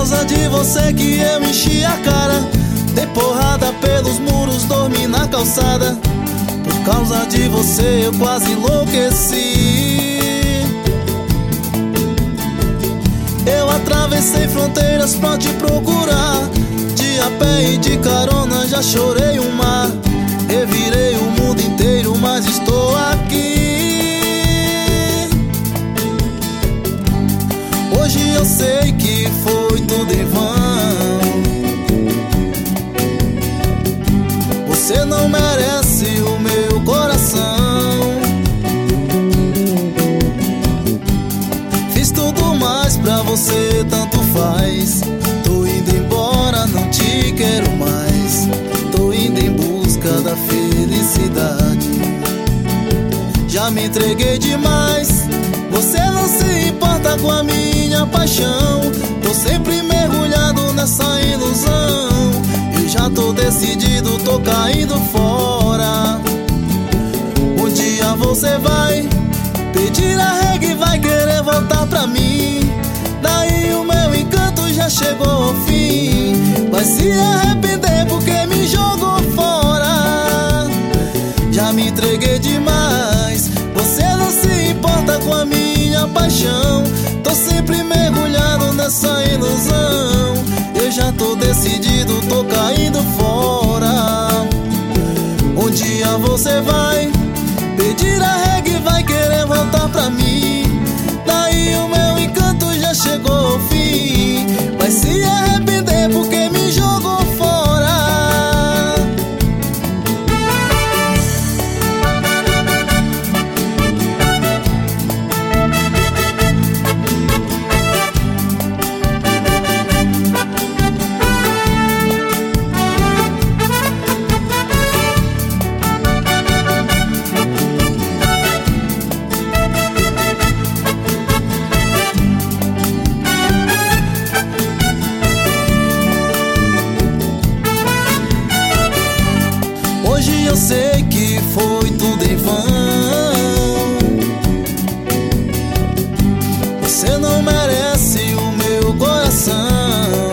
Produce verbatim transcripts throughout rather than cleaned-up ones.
causa de você que eu enchi a cara, dei porrada pelos muros, dormi na calçada. Por causa de você eu quase enlouqueci. Eu atravessei fronteiras pra te procurar, de a pé e de carona já chorei um mar. Revirei o mundo inteiro, mas estou aqui. Hoje eu sei que foi tudo em vão. Você não merece o meu coração. Fiz tudo mais pra você, tanto faz. Tô indo embora, não te quero mais. Tô indo em busca da felicidade. Já me entreguei demais. Você não se importa com a minha paixão. Tô sempre mergulhado nessa ilusão. Eu já tô decidido, tô caindo fora. Um dia você vai pedir arrego e vai querer voltar pra mim. Daí o meu encanto já chegou ao fim. Vai se arrepender porque me jogou fora. Já me entreguei demais. Você não se importa com a minha paixão. Tô sempre mergulhado nessa ilusão. Eu já tô decidido, tô caindo fora. Um dia você vai pedir arrego e vai querer voltar pra mim. Daí o meu encanto já chegou ao fim. Vai se arrepender porque me jogou fora. Hoje eu sei que foi tudo em vão. Você não merece o meu coração.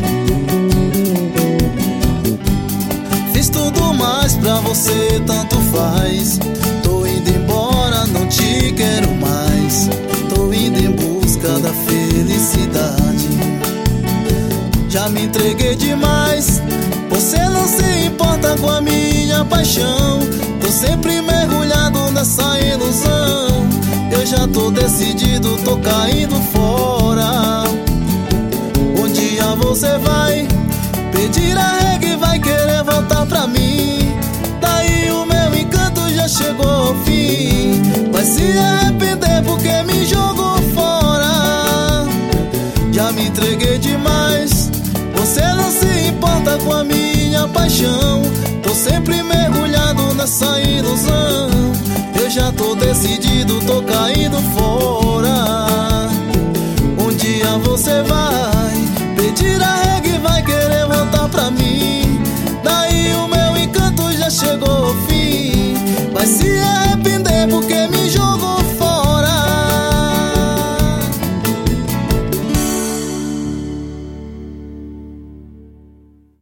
Fiz tudo mais pra você, tanto faz. Tô indo embora, não te quero mais. Tô indo em busca da felicidade. Já me entreguei demais. Você não se importa com a minha paixão. Tô sempre mergulhado nessa ilusão. Eu já tô decidido, tô caindo fora. Um dia você vai pedir arrego e vai querer voltar pra mim. Daí o meu encanto já chegou ao fim. Vai se arrepender porque me jogou fora. Já me entreguei demais. Você não se importa com a minha paixão. Tô sempre mergulhado nessa ilusão. Eu já tô decidido, tô caindo fora. Um dia você vai